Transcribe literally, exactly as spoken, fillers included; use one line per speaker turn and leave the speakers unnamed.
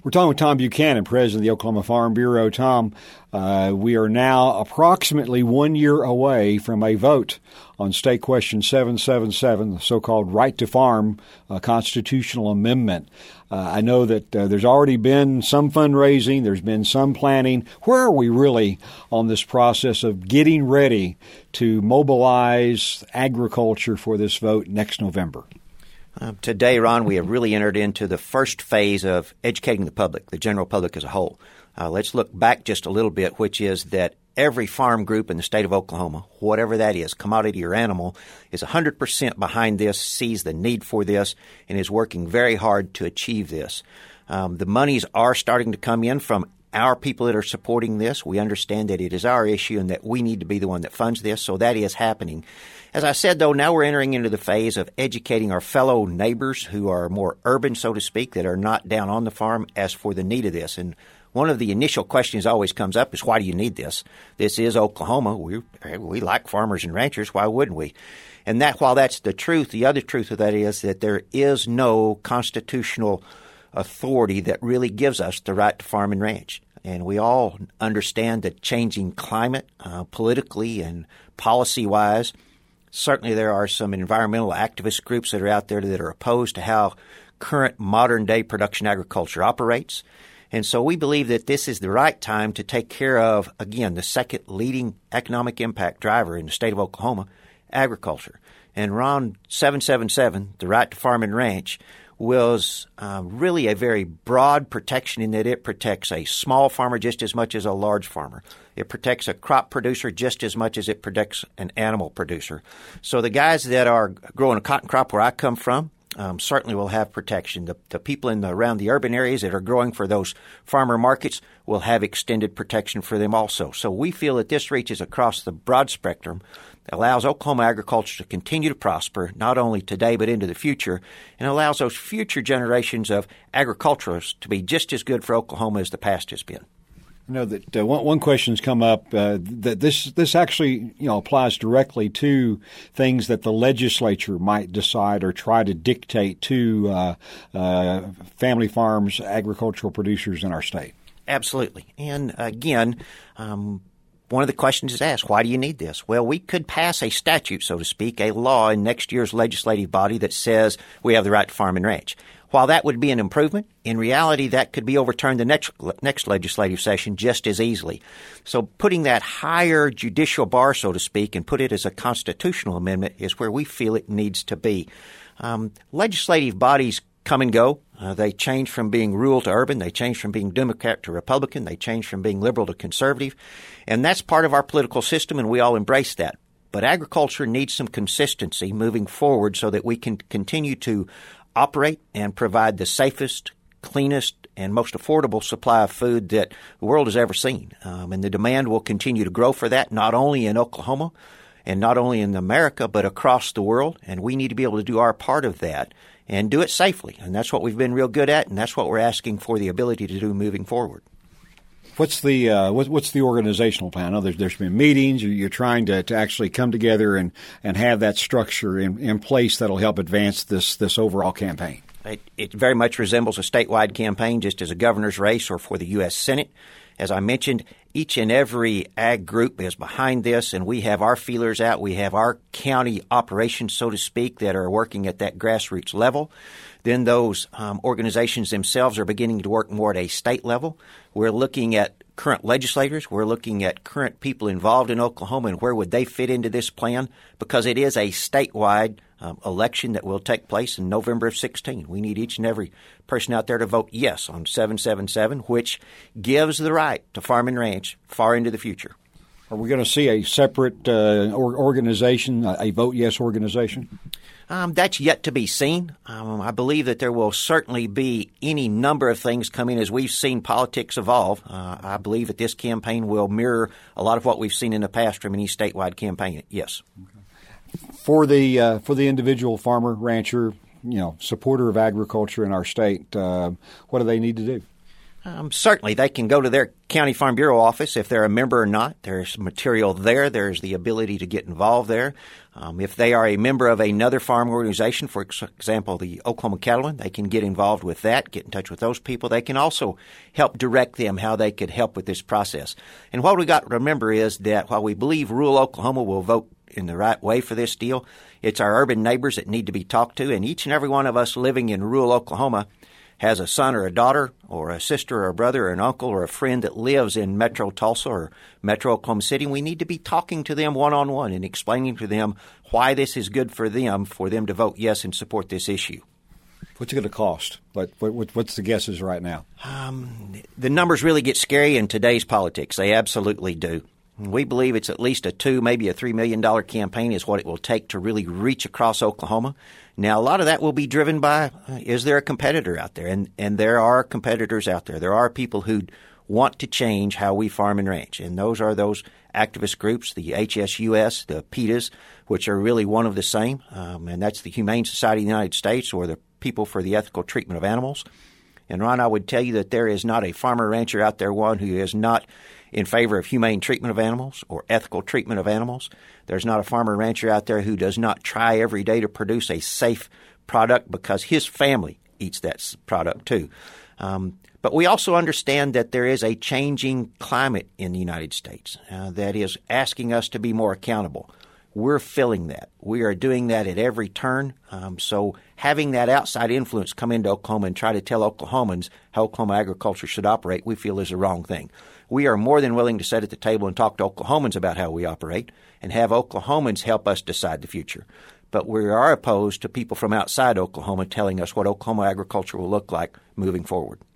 We're talking with Tom Buchanan, president of the Oklahoma Farm Bureau. Tom, uh, we are now approximately one year away from a vote on State Question seven seven seven, the so-called Right to Farm uh, constitutional amendment. Uh, I know that uh, there's already been some fundraising, there's been some planning. Where are we really on this process of getting ready to mobilize agriculture for this vote next November?
Uh, today, Ron, we have really entered into the first phase of educating the public, the general public as a whole. Uh, let's look back just a little bit, which is that every farm group in the state of Oklahoma, whatever that is, commodity or animal, is one hundred percent behind this, sees the need for this, and is working very hard to achieve this. Um, the monies are starting to come in from our people that are supporting this. We understand that it is our issue and that we need to be the one that funds this, so that is happening. As I said, though, now we're entering into the phase of educating our fellow neighbors who are more urban, so to speak, that are not down on the farm as for the need of this. And one of the initial questions always comes up is, why do you need this? This is Oklahoma. We we like farmers and ranchers. Why wouldn't we? And that, while that's the truth, the other truth of that is that there is no constitutional authority that really gives us the right to farm and ranch. And we all understand the changing climate uh, politically and policy-wise. Certainly there are some environmental activist groups that are out there that are opposed to how current modern-day production agriculture operates. And so we believe that this is the right time to take care of, again, the second leading economic impact driver in the state of Oklahoma, agriculture. And Ron, seven seven seven, the Right to Farm and Ranch, was uh, really a very broad protection in that it protects a small farmer just as much as a large farmer. It protects a crop producer just as much as it protects an animal producer. So the guys that are growing a cotton crop where I come from um, certainly will have protection. The, the people in the, around the urban areas that are growing for those farmer markets will have extended protection for them also. So we feel that this reaches across the broad spectrum, allows Oklahoma agriculture to continue to prosper, not only today but into the future, and allows those future generations of agriculturalists to be just as good for Oklahoma as the past has been.
I know that uh, one, one question's come up uh, that this this actually you know applies directly to things that the legislature might decide or try to dictate to uh, uh, family farms, agricultural producers in our state.
Absolutely. And again, um, one of the questions is asked, why do you need this? Well, we could pass a statute, so to speak, a law in next year's legislative body that says we have the right to farm and ranch. While that would be an improvement, in reality, that could be overturned the next next legislative session just as easily. So putting that higher judicial bar, so to speak, and put it as a constitutional amendment is where we feel it needs to be. Um, legislative bodies come and go. Uh, they change from being rural to urban. They change from being Democrat to Republican. They change from being liberal to conservative. And that's part of our political system, and we all embrace that. But agriculture needs some consistency moving forward so that we can continue to operate and provide the safest, cleanest, and most affordable supply of food that the world has ever seen. Um, and the demand will continue to grow for that, not only in Oklahoma and not only in America, but across the world. And we need to be able to do our part of that and do it safely. And that's what we've been real good at, and that's what we're asking for the ability to do moving forward.
What's the uh, what, what's the organizational plan? I know there's, there's been meetings. You're trying to, to actually come together and, and have that structure in, in place that'll help advance this this overall campaign.
It, it very much resembles a statewide campaign, just as a governor's race or for the U S Senate. As I mentioned, each and every ag group is behind this, and we have our feelers out. We have our county operations, so to speak, that are working at that grassroots level. Then those um, organizations themselves are beginning to work more at a state level. We're looking at current legislators. We're looking at current people involved in Oklahoma and where would they fit into this plan, because it is a statewide um, election that will take place in November of sixteen. We need each and every person out there to vote yes on seven seven seven, which gives the right to farm and ranch far into the future.
Are we going to see a separate uh, organization, a vote yes organization?
Um, that's yet to be seen. Um, I believe that there will certainly be any number of things coming as we've seen politics evolve. Uh, I believe that this campaign will mirror a lot of what we've seen in the past from any statewide campaign. Yes.
Okay. For the uh, for the individual farmer, rancher, you know, supporter of agriculture in our state, uh, what do they need to do?
Um, certainly, they can go to their County Farm Bureau office if they're a member or not. There's material there. There's the ability to get involved there. Um, if they are a member of another farm organization, for example, the Oklahoma Cattlemen, they can get involved with that, get in touch with those people. They can also help direct them how they could help with this process. And what we got to remember is that while we believe rural Oklahoma will vote in the right way for this deal, it's our urban neighbors that need to be talked to. And each and every one of us living in rural Oklahoma has a son or a daughter or a sister or a brother or an uncle or a friend that lives in Metro Tulsa or Metro Oklahoma City. We need to be talking to them one-on-one and explaining to them why this is good for them, for them to vote yes and support this issue.
What's it going to cost? What, what, what's the guesses right now?
Um, the numbers really get scary in today's politics. They absolutely do. We believe it's at least a two, maybe a three million dollars campaign is what it will take to really reach across Oklahoma. Now, a lot of that will be driven by, uh, is there a competitor out there? And, and there are competitors out there. There are people who want to change how we farm and ranch. And those are those activist groups, the H S U S, the PETAs, which are really one of the same. Um, and that's the Humane Society of the United States, or the People for the Ethical Treatment of Animals. And, Ron, I would tell you that there is not a farmer rancher out there, one, who is not in favor of humane treatment of animals or ethical treatment of animals. There's not a farmer rancher out there who does not try every day to produce a safe product because his family eats that product too. Um, but we also understand that there is a changing climate in the United States uh, that is asking us to be more accountable. We're feeling that. We are doing that at every turn. Um, so having that outside influence come into Oklahoma and try to tell Oklahomans how Oklahoma agriculture should operate, we feel is the wrong thing. We are more than willing to sit at the table and talk to Oklahomans about how we operate and have Oklahomans help us decide the future. But we are opposed to people from outside Oklahoma telling us what Oklahoma agriculture will look like moving forward.